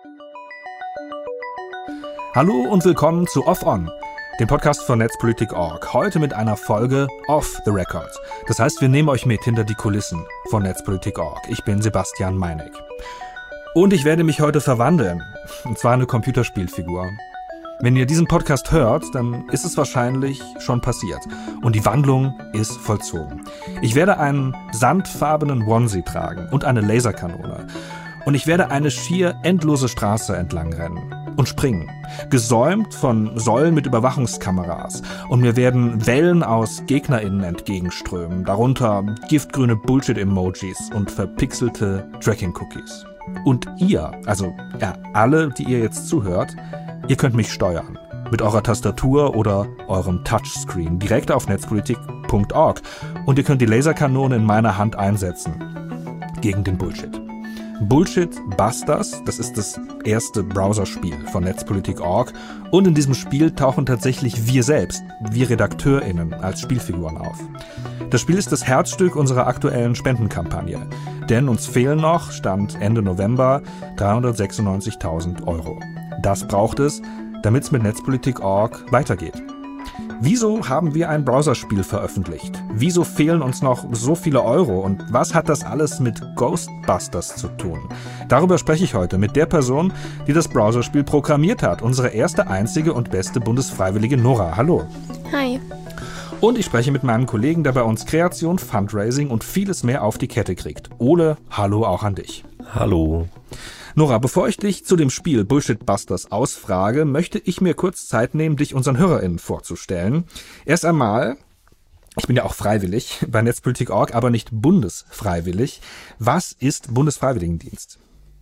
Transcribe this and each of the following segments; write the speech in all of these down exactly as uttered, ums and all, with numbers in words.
Hallo und willkommen zu Off On, dem Podcast von Netzpolitik Punkt org. Heute mit einer Folge Off the Record. Das heißt, wir nehmen euch mit hinter die Kulissen von Netzpolitik Punkt org. Ich bin Sebastian Meinig. Und ich werde mich heute verwandeln. Und zwar eine Computerspielfigur. Wenn ihr diesen Podcast hört, dann ist es wahrscheinlich schon passiert. Und die Wandlung ist vollzogen. Ich werde einen sandfarbenen Onesie tragen und eine Laserkanone. Und ich werde eine schier endlose Straße entlang rennen und springen, gesäumt von Säulen mit Überwachungskameras. Und mir werden Wellen aus GegnerInnen entgegenströmen, darunter giftgrüne Bullshit-Emojis und verpixelte Tracking-Cookies. Und ihr, also ja, alle, die ihr jetzt zuhört, ihr könnt mich steuern. Mit eurer Tastatur oder eurem Touchscreen direkt auf Netzpolitik Punkt org. Und ihr könnt die Laserkanone in meiner Hand einsetzen. Gegen den Bullshit. Bullshit Busters, das ist das erste Browserspiel von Netzpolitik Punkt org. Und in diesem Spiel tauchen tatsächlich wir selbst, wir RedakteurInnen, als Spielfiguren auf. Das Spiel ist das Herzstück unserer aktuellen Spendenkampagne. Denn uns fehlen noch, Stand Ende November, dreihundertsechsundneunzigtausend Euro. Das braucht es, damit es mit Netzpolitik Punkt org weitergeht. Wieso haben wir ein Browserspiel veröffentlicht? Wieso fehlen uns noch so viele Euro? Und was hat das alles mit Ghostbusters zu tun? Darüber spreche ich heute mit der Person, die das Browserspiel programmiert hat. Unsere erste, einzige und beste Bundesfreiwillige Nora. Hallo. Hi. Und ich spreche mit meinem Kollegen, der bei uns Kreation, Fundraising und vieles mehr auf die Kette kriegt. Ole, hallo auch an dich. Hallo. Nora, bevor ich dich zu dem Spiel Bullshit Busters ausfrage, möchte ich mir kurz Zeit nehmen, dich unseren HörerInnen vorzustellen. Erst einmal, ich bin ja auch freiwillig bei Netzpolitik Punkt org, aber nicht bundesfreiwillig. Was ist Bundesfreiwilligendienst?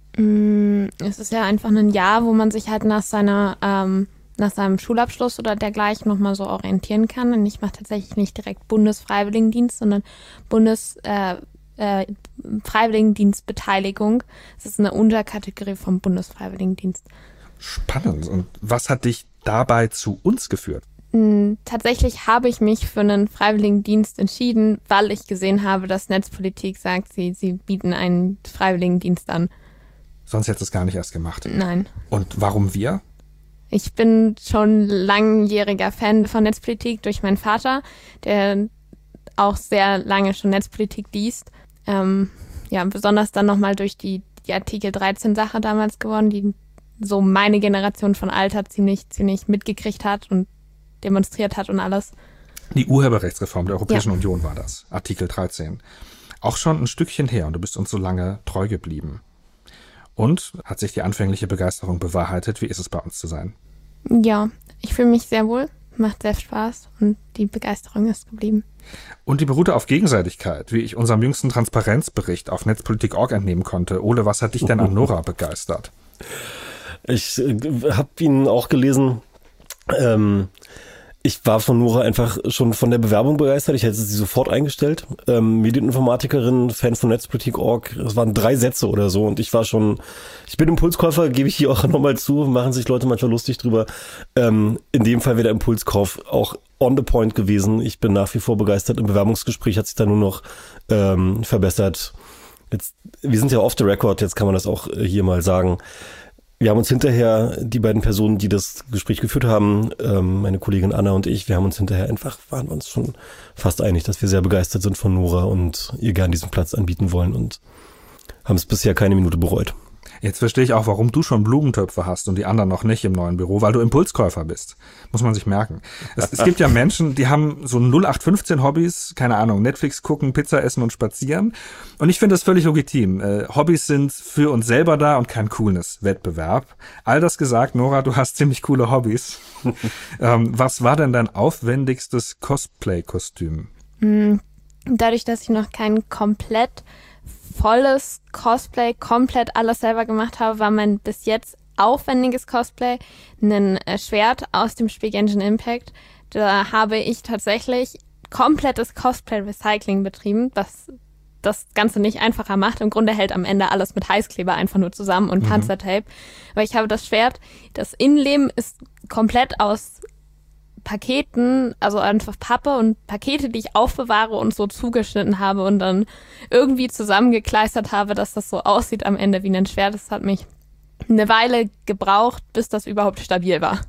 Es ist ja einfach ein Jahr, wo man sich halt nach seiner ähm, nach seinem Schulabschluss oder dergleichen nochmal so orientieren kann. Und ich mache tatsächlich nicht direkt Bundesfreiwilligendienst, sondern Bundes äh, Äh, Freiwilligendienstbeteiligung. Das ist eine Unterkategorie vom Bundesfreiwilligendienst. Spannend. Und was hat dich dabei zu uns geführt? Tatsächlich habe ich mich für einen Freiwilligendienst entschieden, weil ich gesehen habe, dass Netzpolitik sagt, sie, sie bieten einen Freiwilligendienst an. Sonst hättest du es gar nicht erst gemacht. Nein. Und warum wir? Ich bin schon langjähriger Fan von Netzpolitik durch meinen Vater, der auch sehr lange schon Netzpolitik liest. Ähm, ja, besonders dann nochmal durch die, die Artikel dreizehn Sache damals geworden, die so meine Generation von Alter ziemlich, ziemlich mitgekriegt hat und demonstriert hat und alles. Die Urheberrechtsreform der Europäischen ja. Union war das, Artikel dreizehn. Auch schon ein Stückchen her und du bist uns so lange treu geblieben. Und hat sich die anfängliche Begeisterung bewahrheitet? Wie ist es bei uns zu sein? Ja, ich fühle mich sehr wohl, macht sehr Spaß und die Begeisterung ist geblieben. Und die beruhte auf Gegenseitigkeit, wie ich unserem jüngsten Transparenzbericht auf Netzpolitik Punkt org entnehmen konnte. Ole, was hat dich denn an Nora begeistert? Ich äh, habe ihn auch gelesen. Ähm, ich war von Nora einfach schon von der Bewerbung begeistert. Ich hätte sie sofort eingestellt. Ähm, Medieninformatikerin, Fan von Netzpolitik Punkt org. Das waren drei Sätze oder so. Und ich war schon, ich bin Impulskäufer, gebe ich hier auch nochmal zu. Machen sich Leute manchmal lustig drüber. Ähm, in dem Fall wäre der Impulskauf auch on the point gewesen. Ich bin nach wie vor begeistert. Im Bewerbungsgespräch hat sich da nur noch ähm, verbessert. Jetzt, wir sind ja off the record, jetzt kann man das auch hier mal sagen. Wir haben uns hinterher, die beiden Personen, die das Gespräch geführt haben, ähm, meine Kollegin Anna und ich, wir haben uns hinterher einfach, waren uns schon fast einig, dass wir sehr begeistert sind von Nora und ihr gern diesen Platz anbieten wollen und haben es bisher keine Minute bereut. Jetzt verstehe ich auch, warum du schon Blumentöpfe hast und die anderen noch nicht im neuen Büro, weil du Impulskäufer bist. Muss man sich merken. Es, es gibt ja Menschen, die haben so null acht fünfzehn Hobbys, keine Ahnung, Netflix gucken, Pizza essen und spazieren. Und ich finde das völlig legitim. Äh, Hobbys sind für uns selber da und kein Coolness-Wettbewerb. All das gesagt, Nora, du hast ziemlich coole Hobbys. ähm, was war denn dein aufwendigstes Cosplay-Kostüm? Dadurch, dass ich noch kein komplett volles Cosplay, komplett alles selber gemacht habe, war mein bis jetzt aufwendiges Cosplay ein äh, Schwert aus dem Spiel Genshin Impact. Da habe ich tatsächlich komplettes Cosplay-Recycling betrieben, was das Ganze nicht einfacher macht. Im Grunde hält am Ende alles mit Heißkleber einfach nur zusammen und mhm. Panzertape. Aber ich habe das Schwert, das Innenleben ist komplett aus Paketen, also einfach Pappe und Pakete, die ich aufbewahre und so zugeschnitten habe und dann irgendwie zusammengekleistert habe, dass das so aussieht am Ende wie ein Schwert. Das hat mich eine Weile gebraucht, bis das überhaupt stabil war.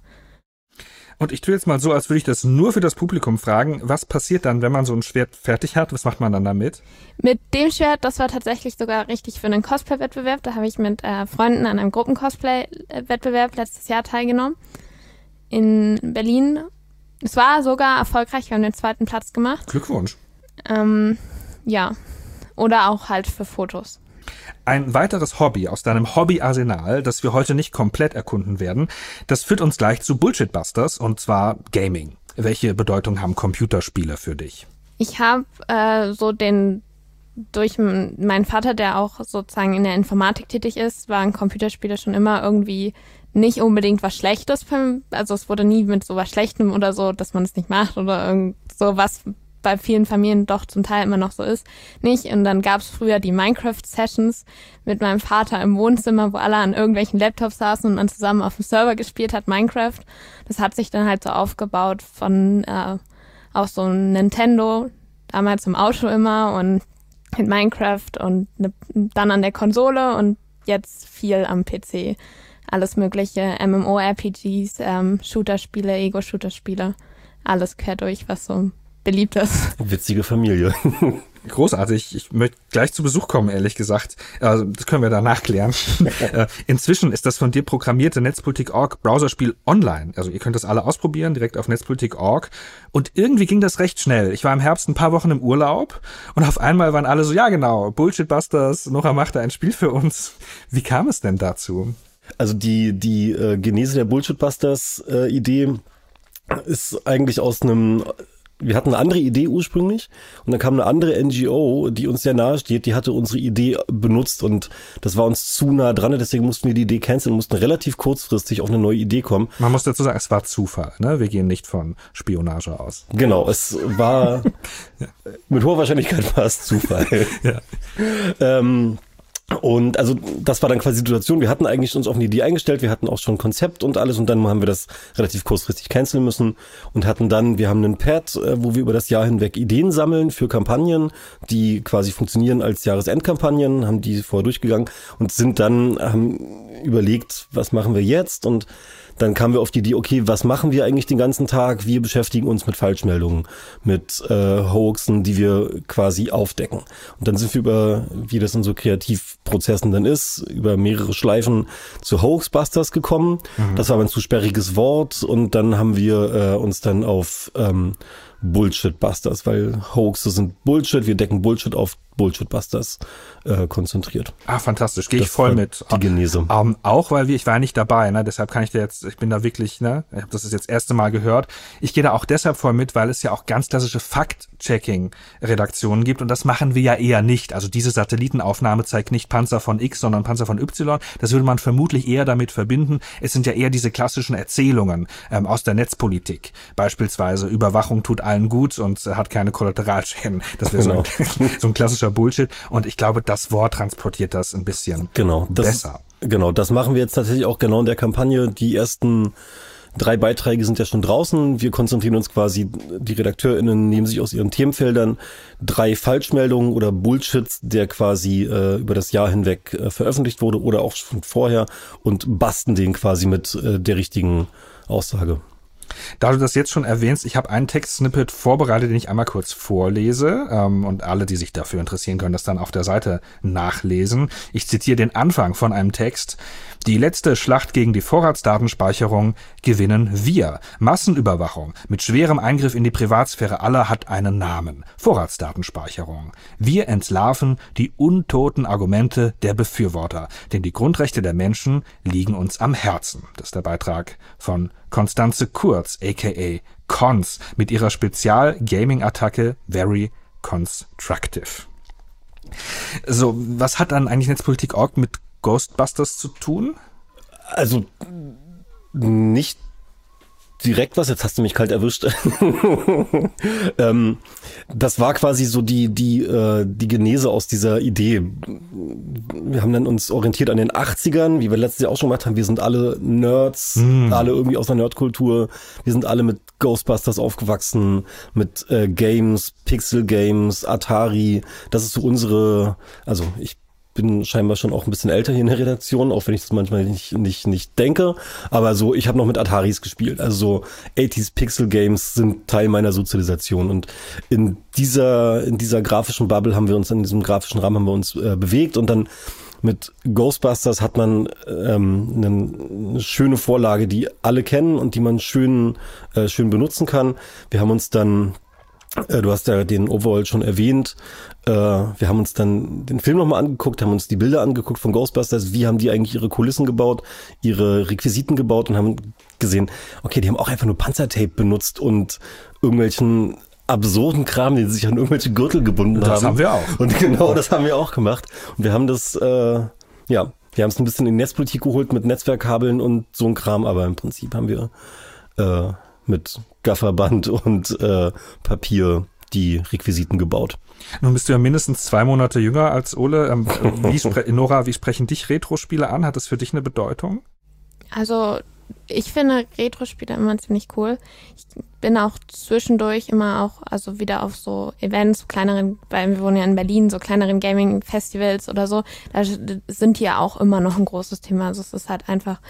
Und ich tue jetzt mal so, als würde ich das nur für das Publikum fragen. Was passiert dann, wenn man so ein Schwert fertig hat? Was macht man dann damit? Mit dem Schwert, das war tatsächlich sogar richtig für einen Cosplay-Wettbewerb. Da habe ich mit äh, Freunden an einem Gruppen-Cosplay-Wettbewerb letztes Jahr teilgenommen. In Berlin. Es war sogar erfolgreich. Wir haben den zweiten Platz gemacht. Glückwunsch. Ähm, ja. Oder auch halt für Fotos. Ein weiteres Hobby aus deinem Hobbyarsenal, das wir heute nicht komplett erkunden werden, das führt uns gleich zu Bullshit-Busters, und zwar Gaming. Welche Bedeutung haben Computerspiele für dich? Ich habe äh, so den, durch m- meinen Vater, der auch sozusagen in der Informatik tätig ist, waren Computerspiele schon immer irgendwie nicht unbedingt was Schlechtes. Also es wurde nie mit so was Schlechtem oder so, dass man es nicht macht oder irgend so was bei vielen Familien doch zum Teil immer noch so ist, nicht. Und dann gab es früher die Minecraft-Sessions mit meinem Vater im Wohnzimmer, wo alle an irgendwelchen Laptops saßen und man zusammen auf dem Server gespielt hat, Minecraft. Das hat sich dann halt so aufgebaut von äh, auch so ein Nintendo, damals im Auto immer und mit Minecraft und ne, dann an der Konsole und jetzt viel am P C. Alles mögliche, MMORPGs, ähm, Shooter-Spiele, Ego-Shooter-Spiele, alles quer durch, was so beliebt ist. Witzige Familie. Großartig. Ich möchte gleich zu Besuch kommen, ehrlich gesagt. Also, das können wir danach klären. Inzwischen ist das von dir programmierte Netzpolitik Punkt org Browserspiel online. Also ihr könnt das alle ausprobieren, direkt auf Netzpolitik Punkt org. Und irgendwie ging das recht schnell. Ich war im Herbst ein paar Wochen im Urlaub und auf einmal waren alle so, ja genau, Bullshit-Busters, Nora machte ein Spiel für uns. Wie kam es denn dazu? Also die, die äh, Genese der Bullshit-Busters-Idee äh, ist eigentlich aus einem... Wir hatten eine andere Idee ursprünglich und dann kam eine andere N G O, die uns sehr nahe steht, die hatte unsere Idee benutzt und das war uns zu nah dran, deswegen mussten wir die Idee canceln und mussten relativ kurzfristig auf eine neue Idee kommen. Man muss dazu sagen, es war Zufall, ne? Wir gehen nicht von Spionage aus. Genau, es war, ja. Mit hoher Wahrscheinlichkeit war es Zufall. Ja. ähm, Und also das war dann quasi die Situation, wir hatten eigentlich uns auf eine Idee eingestellt, wir hatten auch schon ein Konzept und alles und dann haben wir das relativ kurzfristig canceln müssen und hatten dann, wir haben einen Pad, wo wir über das Jahr hinweg Ideen sammeln für Kampagnen, die quasi funktionieren als Jahresendkampagnen, haben die vorher durchgegangen und sind dann, haben überlegt, was machen wir jetzt und dann kamen wir auf die Idee, okay, was machen wir eigentlich den ganzen Tag? Wir beschäftigen uns mit Falschmeldungen, mit äh, Hoaxen, die wir quasi aufdecken. Und dann sind wir über, wie das in so Kreativprozessen dann ist, über mehrere Schleifen zu Hoaxbusters gekommen. Mhm. Das war aber ein zu sperriges Wort und dann haben wir äh, uns dann auf ähm, Bullshit-Busters, weil Hoaxes sind Bullshit, wir decken Bullshit auf Bullshit-Busters äh, konzentriert. Ah, fantastisch, gehe ich voll mit. Die Genese. Um, auch, weil wir, ich war nicht dabei, ne, deshalb kann ich dir jetzt, ich bin da wirklich, ne, ich habe das jetzt das erste Mal gehört. Ich gehe da auch deshalb voll mit, weil es ja auch ganz klassische Fact-Checking-Redaktionen gibt und das machen wir ja eher nicht. Also diese Satellitenaufnahme zeigt nicht Panzer von X, sondern Panzer von Y. Das würde man vermutlich eher damit verbinden. Es sind ja eher diese klassischen Erzählungen ähm, aus der Netzpolitik. Beispielsweise Überwachung tut allen gut und hat keine Kollateralschäden. Das wäre genau. so, ein, so ein klassischer Bullshit. Und ich glaube, das Wort transportiert das ein bisschen genau, das, besser. Genau, das machen wir jetzt tatsächlich auch genau in der Kampagne. Die ersten drei Beiträge sind ja schon draußen. Wir konzentrieren uns quasi, die RedakteurInnen nehmen sich aus ihren Themenfeldern drei Falschmeldungen oder Bullshits, der quasi äh, über das Jahr hinweg äh, veröffentlicht wurde oder auch schon vorher und basten den quasi mit äh, der richtigen Aussage. Da du das jetzt schon erwähnst, ich habe einen Textsnippet vorbereitet, den ich einmal kurz vorlese ähm, und alle, die sich dafür interessieren, können das dann auf der Seite nachlesen. Ich zitiere den Anfang von einem Text. Die letzte Schlacht gegen die Vorratsdatenspeicherung gewinnen wir. Massenüberwachung mit schwerem Eingriff in die Privatsphäre aller hat einen Namen. Vorratsdatenspeicherung. Wir entlarven die untoten Argumente der Befürworter, denn die Grundrechte der Menschen liegen uns am Herzen. Das ist der Beitrag von Constanze Kurz, aka Cons, mit ihrer Spezial-Gaming-Attacke Very Constructive. So, was hat dann eigentlich Netzpolitik Punkt org mit Ghostbusters zu tun? Also nicht direkt was, jetzt hast du mich kalt erwischt. ähm, das war quasi so die die äh, die Genese aus dieser Idee. Wir haben dann uns orientiert an den achtzigern, wie wir letztes Jahr auch schon gemacht haben. Wir sind alle Nerds, mm. alle irgendwie aus der Nerdkultur. Wir sind alle mit Ghostbusters aufgewachsen, mit äh, Games, Pixel Games, Atari. Das ist so unsere, also ich bin scheinbar schon auch ein bisschen älter hier in der Redaktion, auch wenn ich das manchmal nicht nicht nicht denke. Aber so, ich habe noch mit Ataris gespielt. Also so achtziger Pixel Games sind Teil meiner Sozialisation. Und in dieser in dieser grafischen Bubble haben wir uns, in diesem grafischen Rahmen haben wir uns äh, bewegt. Und dann mit Ghostbusters hat man ähm, eine, eine schöne Vorlage, die alle kennen und die man schön äh, schön benutzen kann. Wir haben uns dann, äh, du hast ja den Overall schon erwähnt, äh, wir haben uns dann den Film nochmal angeguckt, haben uns die Bilder angeguckt von Ghostbusters, wie haben die eigentlich ihre Kulissen gebaut, ihre Requisiten gebaut und haben gesehen, okay, die haben auch einfach nur Panzertape benutzt und irgendwelchen absurden Kram, den sie sich an irgendwelche Gürtel gebunden das haben. Das haben wir auch. Und genau, das haben wir auch gemacht. Und wir haben das, äh, ja, wir haben es ein bisschen in die Netzpolitik geholt mit Netzwerkkabeln und so ein Kram, aber im Prinzip haben wir äh, mit Gafferband und äh, Papier die Requisiten gebaut. Nun bist du ja mindestens zwei Monate jünger als Ole. Ähm, wie spre- Nora, wie sprechen dich Retro-Spiele an? Hat das für dich eine Bedeutung? Also ich finde Retro-Spiele immer ziemlich cool. Ich bin auch zwischendurch immer auch, also wieder auf so Events, kleineren, weil wir wohnen ja in Berlin, so kleineren Gaming-Festivals oder so, da sind die ja auch immer noch ein großes Thema. Also es ist halt einfach,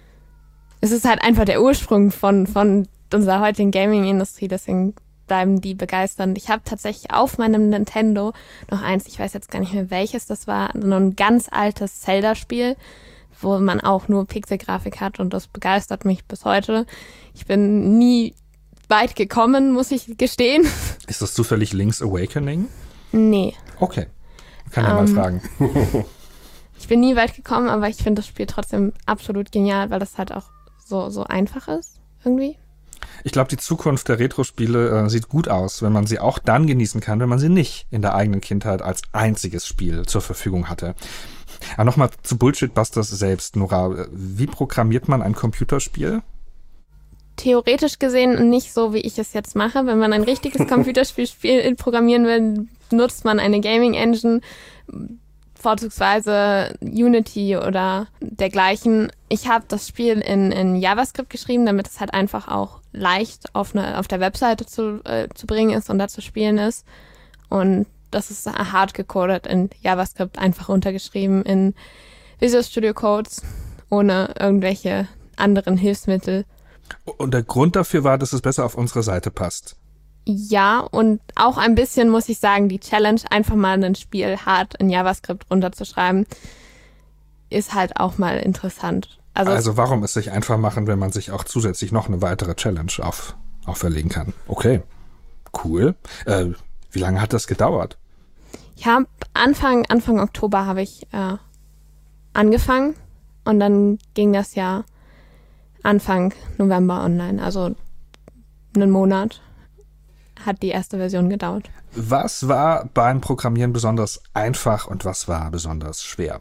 es ist halt einfach der Ursprung von, von unserer heutigen Gaming-Industrie, deswegen bleiben die begeisternd. Ich habe tatsächlich auf meinem Nintendo noch eins, ich weiß jetzt gar nicht mehr welches, das war so ein ganz altes Zelda-Spiel, wo man auch nur Pixelgrafik hat und das begeistert mich bis heute. Ich bin nie weit gekommen, muss ich gestehen. Ist das zufällig Link's Awakening? Nee. Okay, kann ja Ähm, mal fragen. Ich bin nie weit gekommen, aber ich finde das Spiel trotzdem absolut genial, weil das halt auch so, so einfach ist, irgendwie. Ich glaube, die Zukunft der Retro-Spiele äh, sieht gut aus, wenn man sie auch dann genießen kann, wenn man sie nicht in der eigenen Kindheit als einziges Spiel zur Verfügung hatte. Aber nochmal zu Bullshit-Busters selbst, Nora. Wie programmiert man ein Computerspiel? Theoretisch gesehen nicht so, wie ich es jetzt mache. Wenn man ein richtiges Computerspiel spiel, programmieren will, nutzt man eine Gaming-Engine, vorzugsweise Unity oder dergleichen. Ich habe das Spiel in, in JavaScript geschrieben, damit es halt einfach auch leicht auf, eine, auf der Webseite zu, äh, zu bringen ist und da zu spielen ist. Und das ist hart gecodet in JavaScript, einfach runtergeschrieben in Visual Studio Codes, ohne irgendwelche anderen Hilfsmittel. Und der Grund dafür war, dass es besser auf unsere Seite passt. Ja, und auch ein bisschen, muss ich sagen, die Challenge, einfach mal ein Spiel hart in JavaScript runterzuschreiben, ist halt auch mal interessant. Also, also warum es sich einfach machen, wenn man sich auch zusätzlich noch eine weitere Challenge auf, auferlegen kann? Okay, cool. Äh, wie lange hat das gedauert? Ich habe Anfang, Anfang Oktober habe ich äh, angefangen und dann ging das ja Anfang November online, also einen Monat hat die erste Version gedauert. Was war beim Programmieren besonders einfach und was war besonders schwer?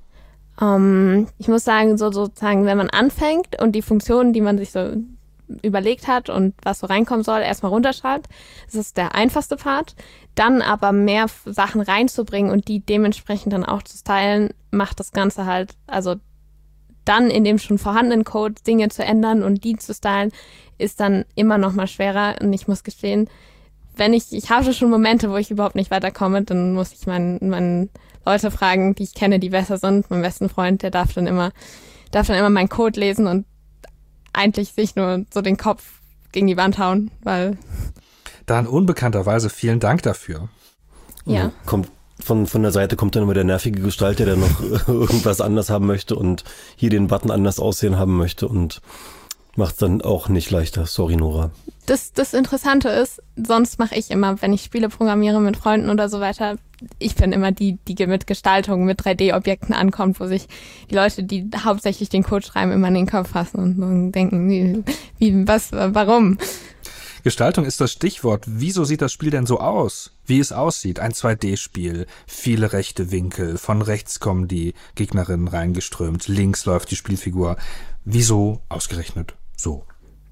Um, ich muss sagen, so sozusagen, wenn man anfängt und die Funktionen, die man sich so überlegt hat und was so reinkommen soll, erstmal runterschreibt, das ist der einfachste Part. Dann aber mehr Sachen reinzubringen und die dementsprechend dann auch zu stylen, macht das Ganze halt, also dann in dem schon vorhandenen Code Dinge zu ändern und die zu stylen, ist dann immer noch mal schwerer. Und ich muss gestehen, wenn ich, ich habe schon Momente, wo ich überhaupt nicht weiterkomme, dann muss ich meinen, meinen Leute fragen, die ich kenne, die besser sind. Mein besten Freund, der darf dann immer, darf dann immer meinen Code lesen und eigentlich sich nur so den Kopf gegen die Wand hauen, weil... Dann unbekannterweise vielen Dank dafür. Ja. Kommt von, von der Seite kommt dann immer der nervige Gestalter, der noch irgendwas anders haben möchte und hier den Button anders aussehen haben möchte und macht es dann auch nicht leichter. Sorry, Nora. Das, das Interessante ist, sonst mache ich immer, wenn ich Spiele programmiere mit Freunden oder so weiter, ich bin immer die, die mit Gestaltung, mit drei D-Objekten ankommt, wo sich die Leute, die hauptsächlich den Code schreiben, immer in den Kopf fassen und, und denken, wie, wie, was, warum? Gestaltung ist das Stichwort. Wieso sieht das Spiel denn so aus? Wie es aussieht? Ein zwei D-Spiel, viele rechte Winkel, von rechts kommen die Gegnerinnen reingeströmt, links läuft die Spielfigur. Wieso ausgerechnet so?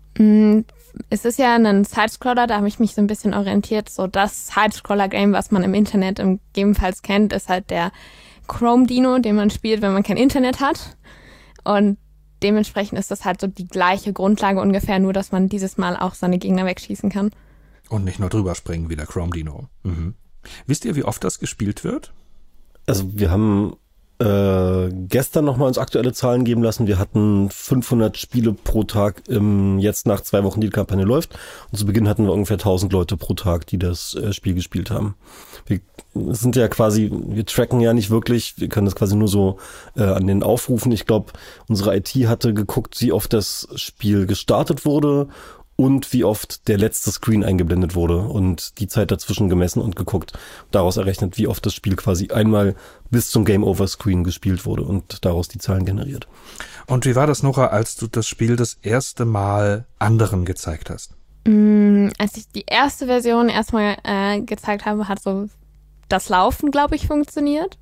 Es ist ja ein Sidescroller, da habe ich mich so ein bisschen orientiert. So das Sidescroller-Game, was man im Internet gegebenenfalls kennt, ist halt der Chrome-Dino, den man spielt, wenn man kein Internet hat. Und dementsprechend ist das halt so die gleiche Grundlage ungefähr, nur dass man dieses Mal auch seine Gegner wegschießen kann. Und nicht nur drüber springen wie der Chrome Dino. Mhm. Wisst ihr, wie oft das gespielt wird? Also wir haben äh, gestern nochmal uns aktuelle Zahlen geben lassen. Wir hatten fünfhundert Spiele pro Tag im, jetzt nach zwei Wochen, die die Kampagne läuft. Und zu Beginn hatten wir ungefähr tausend Leute pro Tag, die das äh, Spiel gespielt haben. Wir sind ja quasi, wir tracken ja nicht wirklich, wir können das quasi nur so äh, an den Aufrufen. Ich glaube, unsere I T hatte geguckt, wie oft das Spiel gestartet wurde und wie oft der letzte Screen eingeblendet wurde und die Zeit dazwischen gemessen und geguckt. Daraus errechnet, wie oft das Spiel quasi einmal bis zum Game-Over-Screen gespielt wurde und daraus die Zahlen generiert. Und wie war das, Nora, als du das Spiel das erste Mal anderen gezeigt hast? Mm, als ich die erste Version erstmal äh, gezeigt habe, hat so das Laufen, glaube ich, funktioniert.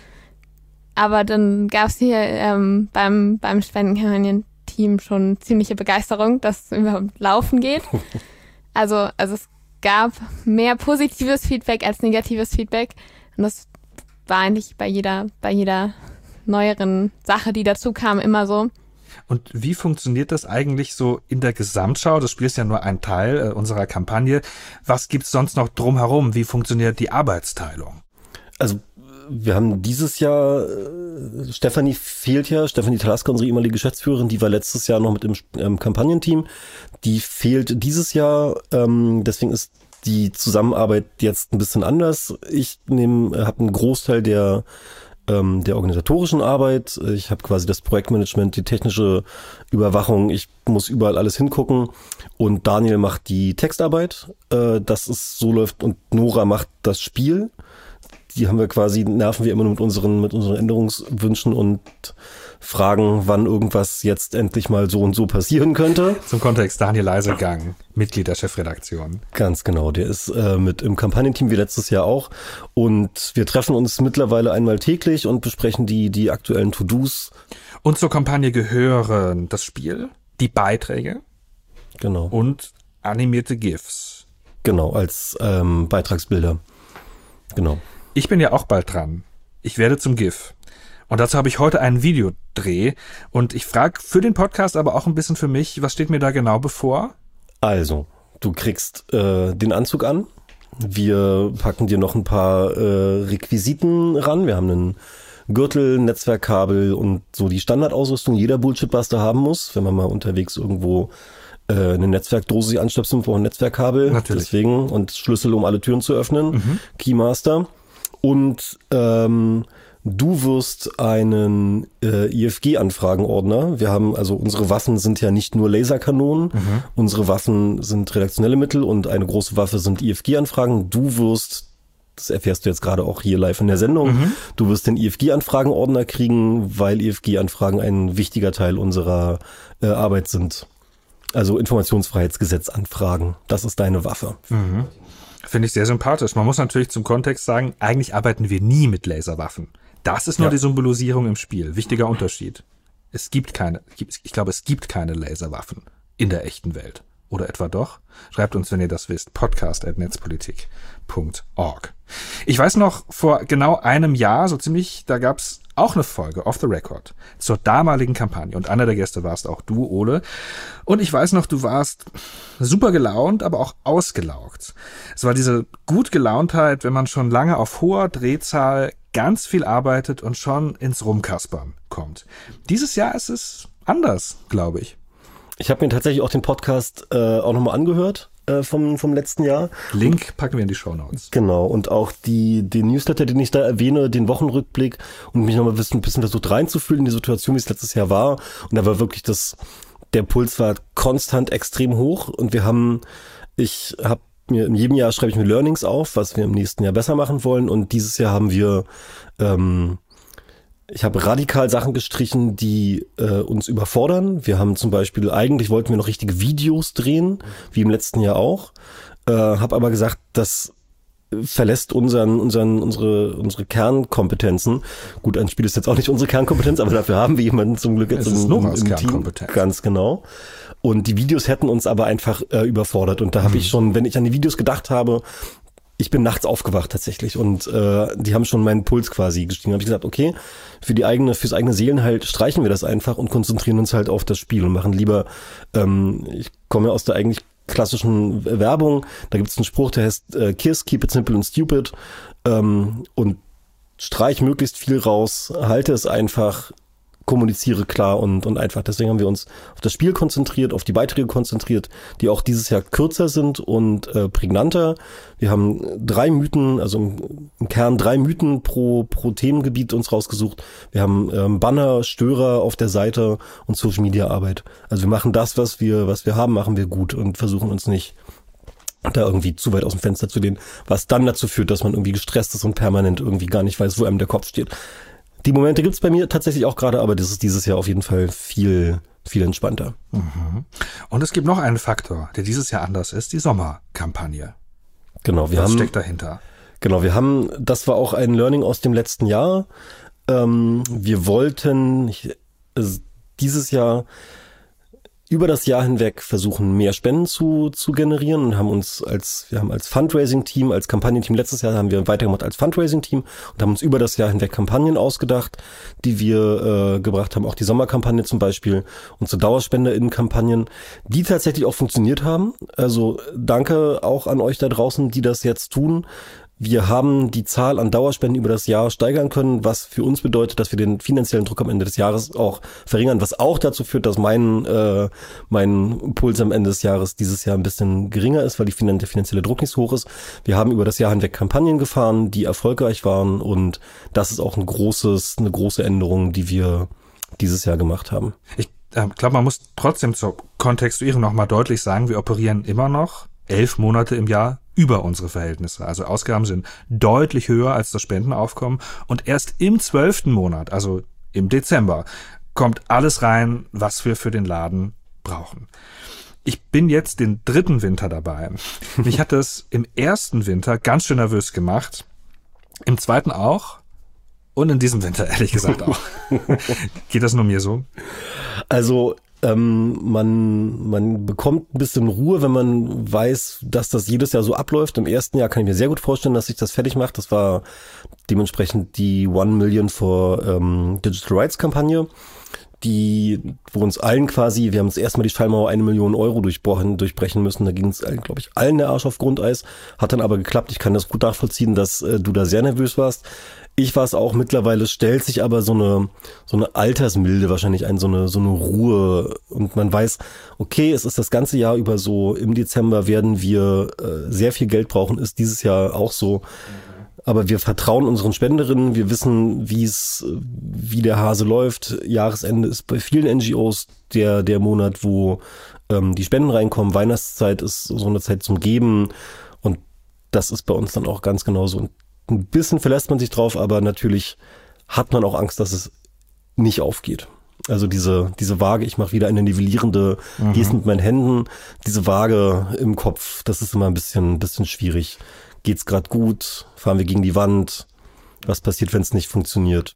Aber dann gab es hier ähm, beim, beim Spendenkampagnen-Team schon ziemliche Begeisterung, dass es überhaupt laufen geht. Also, also es gab mehr positives Feedback als negatives Feedback. Und das war eigentlich bei jeder, bei jeder neueren Sache, die dazu kam, immer so. Und wie funktioniert das eigentlich so in der Gesamtschau? Das Spiel ist ja nur ein Teil äh, unserer Kampagne. Was gibt's sonst noch drumherum? Wie funktioniert die Arbeitsteilung? Also wir haben dieses Jahr, äh, Stefanie fehlt ja, Stefanie Talaska, unsere ehemalige Geschäftsführerin, die war letztes Jahr noch mit im ähm, Kampagnenteam. Die fehlt dieses Jahr, ähm, deswegen ist die Zusammenarbeit jetzt ein bisschen anders. Ich nehme, habe einen Großteil der ähm, der organisatorischen Arbeit. Ich habe quasi das Projektmanagement, die technische Überwachung. Ich muss überall alles hingucken. Und Daniel macht die Textarbeit, äh, dass es so läuft. Und Nora macht das Spiel. Die haben wir quasi, nerven wir immer nur mit unseren, mit unseren Änderungswünschen und fragen, wann irgendwas jetzt endlich mal so und so passieren könnte. Zum Kontext, Daniel Leisegang, Mitglied der Chefredaktion. Ganz genau, der ist äh, mit im Kampagnenteam wie letztes Jahr auch. Und wir treffen uns mittlerweile einmal täglich und besprechen die, die aktuellen To-Dos. Und zur Kampagne gehören das Spiel, die Beiträge. Genau. Und animierte GIFs. Genau, als ähm, Beitragsbilder. Genau. Ich bin ja auch bald dran. Ich werde zum GIF. Und dazu habe ich heute einen Videodreh. Und ich frage für den Podcast, aber auch ein bisschen für mich, was steht mir da genau bevor? Also, du kriegst äh, den Anzug an. Wir packen dir noch ein paar äh, Requisiten ran. Wir haben einen Gürtel, Netzwerkkabel und so die Standardausrüstung, die jeder Bullshit-Buster haben muss, wenn man mal unterwegs irgendwo äh, eine Netzwerkdose sich anstöpseln, braucht ein Netzwerkkabel. Natürlich. Deswegen, und Schlüssel, um alle Türen zu öffnen. Mhm. Keymaster. Und ähm, du wirst einen äh, I F G-Anfragenordner. Wir haben, also unsere Waffen sind ja nicht nur Laserkanonen. Mhm. Unsere Waffen sind redaktionelle Mittel und eine große Waffe sind I F G-Anfragen. Du wirst, das erfährst du jetzt gerade auch hier live in der Sendung, mhm. du wirst den I F G-Anfragenordner kriegen, weil I F G-Anfragen ein wichtiger Teil unserer äh, Arbeit sind. Also Informationsfreiheitsgesetzanfragen. Das ist deine Waffe. Mhm. Finde ich sehr sympathisch. Man muss natürlich zum Kontext sagen, eigentlich arbeiten wir nie mit Laserwaffen. Das ist nur ja. die Symbolisierung im Spiel. Wichtiger Unterschied. Es gibt keine, ich glaube, es gibt keine Laserwaffen in der echten Welt. Oder etwa doch? Schreibt uns, wenn ihr das wisst. podcast at netzpolitik punkt org. Ich weiß noch, vor genau einem Jahr, so ziemlich, da gab's auch eine Folge, Off the Record, zur damaligen Kampagne. Und einer der Gäste warst auch du, Ole. Und ich weiß noch, du warst super gelaunt, aber auch ausgelaugt. Es war diese Gutgelauntheit, wenn man schon lange auf hoher Drehzahl ganz viel arbeitet und schon ins Rumkaspern kommt. Dieses Jahr ist es anders, glaube ich. Ich habe mir tatsächlich auch den Podcast äh, auch nochmal angehört äh, vom vom letzten Jahr. Link packen wir in die Shownotes. Genau, und auch die den Newsletter, den ich da erwähne, den Wochenrückblick und mich nochmal ein bisschen, ein bisschen versucht reinzufühlen in die Situation, wie es letztes Jahr war. Und da war wirklich das, der Puls war konstant extrem hoch und wir haben, ich habe mir in jedem Jahr schreibe ich mir Learnings auf, was wir im nächsten Jahr besser machen wollen und dieses Jahr haben wir ähm, ich habe radikal Sachen gestrichen, die äh, uns überfordern. Wir haben zum Beispiel, eigentlich wollten wir noch richtige Videos drehen, wie im letzten Jahr auch. Äh, habe aber gesagt, das verlässt unseren, unseren, unsere, unsere Kernkompetenzen. Gut, ein Spiel ist jetzt auch nicht unsere Kernkompetenz, aber dafür haben wir jemanden zum Glück jetzt es im, im, im Team. Kernkompetenz. Ganz genau. Und die Videos hätten uns aber einfach äh, überfordert. Und da habe mhm. ich schon, wenn ich an die Videos gedacht habe, ich bin nachts aufgewacht tatsächlich und äh, die haben schon meinen Puls quasi gestiegen. Da habe ich gesagt, okay, für die eigene, fürs eigene Seelenheil streichen wir das einfach und konzentrieren uns halt auf das Spiel und machen lieber, ähm, ich komme ja aus der eigentlich klassischen Werbung, da gibt es einen Spruch, der heißt äh, Kiss, keep it simple and stupid ähm, und streich möglichst viel raus, halte es einfach, kommuniziere klar und, und einfach. Deswegen haben wir uns auf das Spiel konzentriert, auf die Beiträge konzentriert, die auch dieses Jahr kürzer sind und äh, prägnanter. Wir haben drei Mythen, also im, im Kern drei Mythen pro, pro Themengebiet uns rausgesucht. Wir haben ähm, Banner, Störer auf der Seite und Social Media Arbeit. Also wir machen das, was wir, was wir haben, machen wir gut und versuchen uns nicht da irgendwie zu weit aus dem Fenster zu lehnen, was dann dazu führt, dass man irgendwie gestresst ist und permanent irgendwie gar nicht weiß, wo einem der Kopf steht. Die Momente gibt's bei mir tatsächlich auch gerade, aber das ist dieses Jahr auf jeden Fall viel, viel entspannter. Mhm. Und es gibt noch einen Faktor, der dieses Jahr anders ist, die Sommerkampagne. Genau, wir Was haben, steckt dahinter? Genau, wir haben, das war auch ein Learning aus dem letzten Jahr. Ähm, wir wollten ich, also dieses Jahr über das Jahr hinweg versuchen, mehr Spenden zu, zu generieren und haben uns als, wir haben als Fundraising-Team, als Kampagnenteam, letztes Jahr haben wir weitergemacht als Fundraising-Team und haben uns über das Jahr hinweg Kampagnen ausgedacht, die wir äh, gebracht haben, auch die Sommerkampagne zum Beispiel und so DauerspenderInnen-Kampagnen, die tatsächlich auch funktioniert haben. Also danke auch an euch da draußen, die das jetzt tun. Wir haben die Zahl an Dauerspenden über das Jahr steigern können, was für uns bedeutet, dass wir den finanziellen Druck am Ende des Jahres auch verringern, was auch dazu führt, dass mein äh, mein Puls am Ende des Jahres dieses Jahr ein bisschen geringer ist, weil die finan- der finanzielle Druck nicht so hoch ist. Wir haben über das Jahr hinweg Kampagnen gefahren, die erfolgreich waren und das ist auch ein großes, eine große Änderung, die wir dieses Jahr gemacht haben. Ich äh, glaube, man muss trotzdem zur Kontextuierung nochmal deutlich sagen, wir operieren immer noch elf Monate im Jahr über unsere Verhältnisse. Also Ausgaben sind deutlich höher als das Spendenaufkommen und erst im zwölften Monat, also im Dezember, kommt alles rein, was wir für den Laden brauchen. Ich bin jetzt den dritten Winter dabei. Mich hat das im ersten Winter ganz schön nervös gemacht, im zweiten auch und in diesem Winter ehrlich gesagt auch. Geht das nur mir so? Also Ähm, man, man bekommt ein bisschen Ruhe, wenn man weiß, dass das jedes Jahr so abläuft. Im ersten Jahr kann ich mir sehr gut vorstellen, dass sich das fertig macht. Das war dementsprechend die One Million for ähm, Digital Rights Kampagne, die, wo uns allen quasi, wir haben uns erstmal die Schallmauer eine Million Euro durchbrechen, durchbrechen müssen. Da ging es, glaube ich, allen der Arsch auf Grundeis. Hat dann aber geklappt. Ich kann das gut nachvollziehen, dass äh, du da sehr nervös warst. Ich war es auch. Mittlerweile stellt sich aber so eine so eine Altersmilde wahrscheinlich ein, so eine so eine Ruhe und man weiß, okay, es ist das ganze Jahr über so, im Dezember werden wir äh, sehr viel Geld brauchen, ist dieses Jahr auch so. Aber wir vertrauen unseren Spenderinnen, wir wissen, wie es, wie der Hase läuft. Jahresende ist bei vielen N G Os der der Monat, wo ähm, die Spenden reinkommen. Weihnachtszeit ist so eine Zeit zum Geben und das ist bei uns dann auch ganz genauso. Und ein bisschen verlässt man sich drauf, aber natürlich hat man auch Angst, dass es nicht aufgeht. Also diese diese Waage, ich mache wieder eine nivellierende mhm. Geste mit meinen Händen, diese Waage im Kopf, das ist immer ein bisschen ein bisschen schwierig. Geht's gerade gut? Fahren wir gegen die Wand? Was passiert, wenn es nicht funktioniert?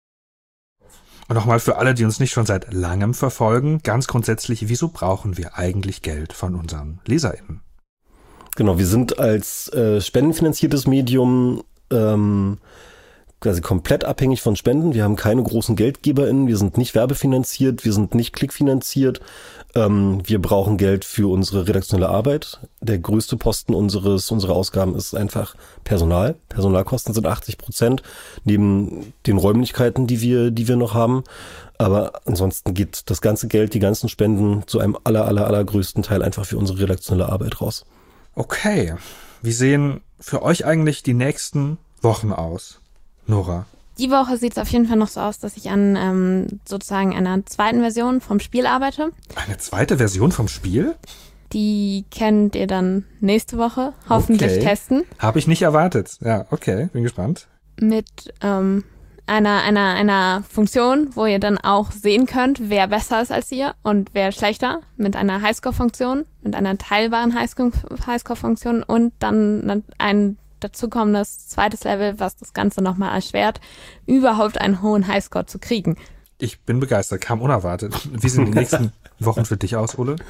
Und nochmal für alle, die uns nicht schon seit langem verfolgen, ganz grundsätzlich, wieso brauchen wir eigentlich Geld von unseren LeserInnen? Genau, wir sind als äh, spendenfinanziertes Medium ähm, quasi komplett abhängig von Spenden. Wir haben keine großen GeldgeberInnen, wir sind nicht werbefinanziert, wir sind nicht klickfinanziert. Ähm, wir brauchen Geld für unsere redaktionelle Arbeit. Der größte Posten unseres unserer Ausgaben ist einfach Personal. Personalkosten sind achtzig Prozent, neben den Räumlichkeiten, die wir die wir noch haben. Aber ansonsten geht das ganze Geld, die ganzen Spenden zu einem aller, aller, allergrößten Teil einfach für unsere redaktionelle Arbeit raus. Okay, wie sehen für euch eigentlich die nächsten Wochen aus, Nora? Die Woche sieht es auf jeden Fall noch so aus, dass ich an ähm, sozusagen einer zweiten Version vom Spiel arbeite. Eine zweite Version vom Spiel? Die könnt ihr dann nächste Woche hoffentlich okay. testen. Habe ich nicht erwartet. Ja, okay, bin gespannt. Mit ähm, einer, einer, einer Funktion, wo ihr dann auch sehen könnt, wer besser ist als ihr und wer schlechter. Mit einer Highscore-Funktion, mit einer teilbaren Highscore-Funktion und dann ein dazukommendes zweites Level, was das Ganze nochmal erschwert, überhaupt einen hohen Highscore zu kriegen. Ich bin begeistert, kam unerwartet. Wie sehen die nächsten Wochen für dich aus, Ole?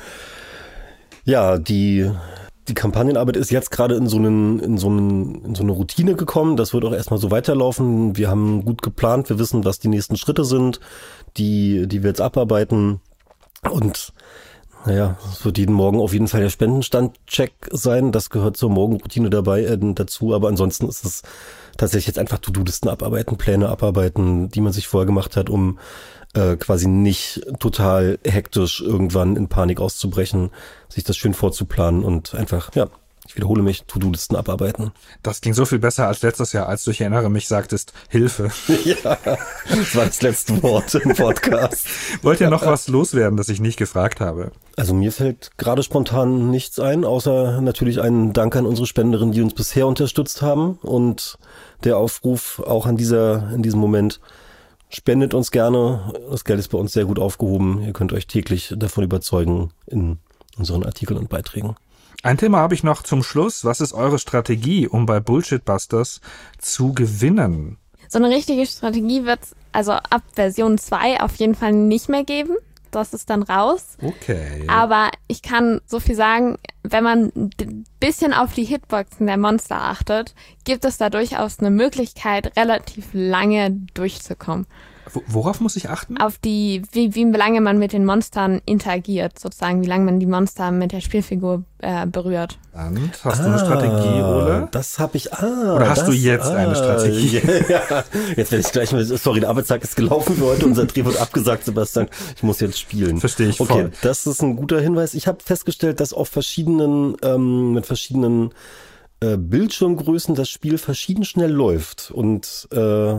Ja, die die Kampagnenarbeit ist jetzt gerade in so einen in so einen in so eine Routine gekommen. Das wird auch erstmal so weiterlaufen. Wir haben gut geplant, wir wissen, was die nächsten Schritte sind, die die wir jetzt abarbeiten und Naja, es wird jeden Morgen auf jeden Fall der Spendenstand-Check sein. Das gehört zur Morgenroutine dabei äh, dazu. Aber ansonsten ist es tatsächlich jetzt einfach To-Do-Listen abarbeiten, Pläne abarbeiten, die man sich vorher gemacht hat, um äh, quasi nicht total hektisch irgendwann in Panik auszubrechen, sich das schön vorzuplanen und einfach, ja, ich wiederhole mich, To-Do-Listen abarbeiten. Das ging so viel besser als letztes Jahr, als du, ich erinnere mich, sagtest, Hilfe. Ja, das war das letzte Wort im Podcast. Wollt ihr noch was loswerden, das ich nicht gefragt habe? Also mir fällt gerade spontan nichts ein, außer natürlich einen Dank an unsere Spenderinnen, die uns bisher unterstützt haben. Und der Aufruf auch an dieser, in diesem Moment, spendet uns gerne. Das Geld ist bei uns sehr gut aufgehoben. Ihr könnt euch täglich davon überzeugen in unseren Artikeln und Beiträgen. Ein Thema habe ich noch zum Schluss. Was ist eure Strategie, um bei Bullshit-Busters zu gewinnen? So eine richtige Strategie wird es also ab Version zwei auf jeden Fall nicht mehr geben. Das ist dann raus. Okay. Aber ich kann so viel sagen, wenn man ein bisschen auf die Hitboxen der Monster achtet, gibt es da durchaus eine Möglichkeit, relativ lange durchzukommen. Worauf muss ich achten? Auf die, wie, wie lange man mit den Monstern interagiert, sozusagen, wie lange man die Monster mit der Spielfigur äh, berührt. Und hast ah, du eine Strategie, Ole? Das habe ich. Ah, Oder hast das, du jetzt ah, eine Strategie? Ja, jetzt werde ich gleich mal. Sorry, der Arbeitstag ist gelaufen für heute. Unser Dreh wird abgesagt, Sebastian. Ich muss jetzt spielen. Verstehe ich okay, voll. Okay, das ist ein guter Hinweis. Ich habe festgestellt, dass auf verschiedenen, ähm, mit verschiedenen äh, Bildschirmgrößen das Spiel verschieden schnell läuft und äh,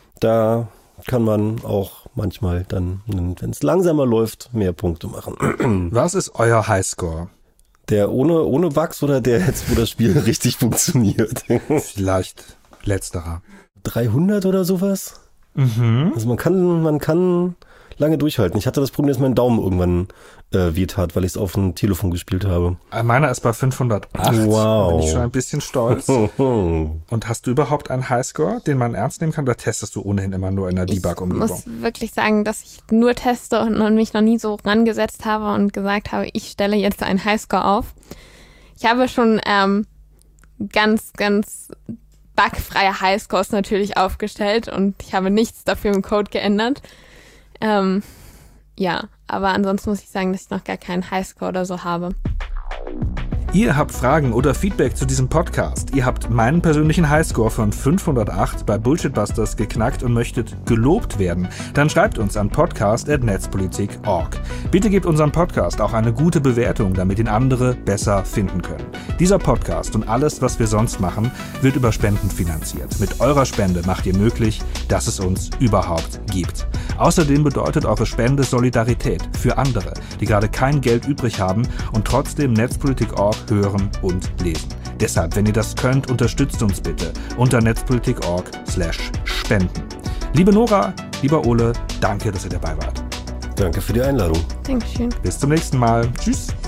da kann man auch manchmal dann, wenn es langsamer läuft, mehr Punkte machen. Was ist euer Highscore? Der ohne, ohne Bugs oder der jetzt, wo das Spiel richtig funktioniert? Vielleicht letzterer. dreihundert oder sowas? Mhm. Also man kann, man kann lange durchhalten. Ich hatte das Problem, dass mein Daumen irgendwann äh, wehtat, weil ich es auf dem Telefon gespielt habe. Meiner ist bei fünfhundertacht. Wow. Da bin ich schon ein bisschen stolz. Und hast du überhaupt einen Highscore, den man ernst nehmen kann, oder testest du ohnehin immer nur in der Debug-Umgebung? Ich muss wirklich sagen, dass ich nur teste und mich noch nie so rangesetzt habe und gesagt habe, ich stelle jetzt einen Highscore auf. Ich habe schon ähm, ganz, ganz bugfreie Highscores natürlich aufgestellt und ich habe nichts dafür im Code geändert. Ähm, ja, aber ansonsten muss ich sagen, dass ich noch gar keinen Highscore oder so habe. Ihr habt Fragen oder Feedback zu diesem Podcast. Ihr habt meinen persönlichen Highscore von fünfhundertacht bei Bullshit-Busters geknackt und möchtet gelobt werden. Dann schreibt uns an podcast at netzpolitik punkt org. Bitte gebt unserem Podcast auch eine gute Bewertung, damit ihn andere besser finden können. Dieser Podcast und alles, was wir sonst machen, wird über Spenden finanziert. Mit eurer Spende macht ihr möglich, dass es uns überhaupt gibt. Außerdem bedeutet eure Spende Solidarität für andere, die gerade kein Geld übrig haben und trotzdem Netzpolitik punkt org hören und lesen. Deshalb, wenn ihr das könnt, unterstützt uns bitte unter netzpolitik punkt org slash spenden. Liebe Nora, lieber Ole, danke, dass ihr dabei wart. Danke für die Einladung. Dankeschön. Bis zum nächsten Mal. Tschüss.